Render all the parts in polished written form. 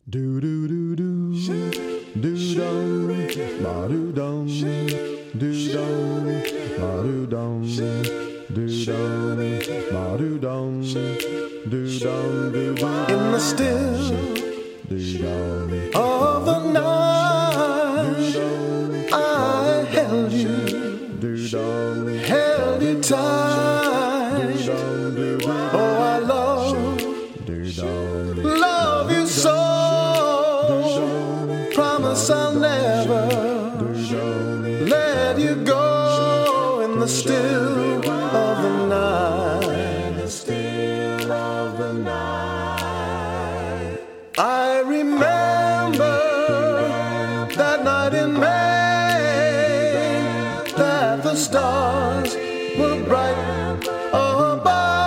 Do do do do do dum ba do dum do dum ba do dum do dum ba do dum do dum do dum. In the still do dum of the night, I held you, do dum held you tight. do dum do dum. Oh, I love you so. Promise I'll never let you go. In the still of the night, in the still of the night, I remember that night in May, that the stars were bright above.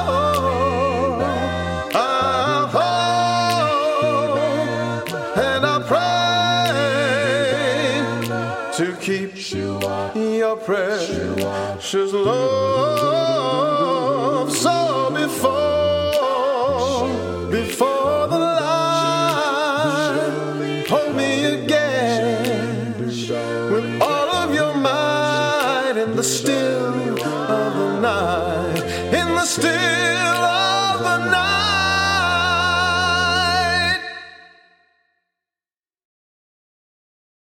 To keep your precious love. So before the light, hold me again with all of your might in the still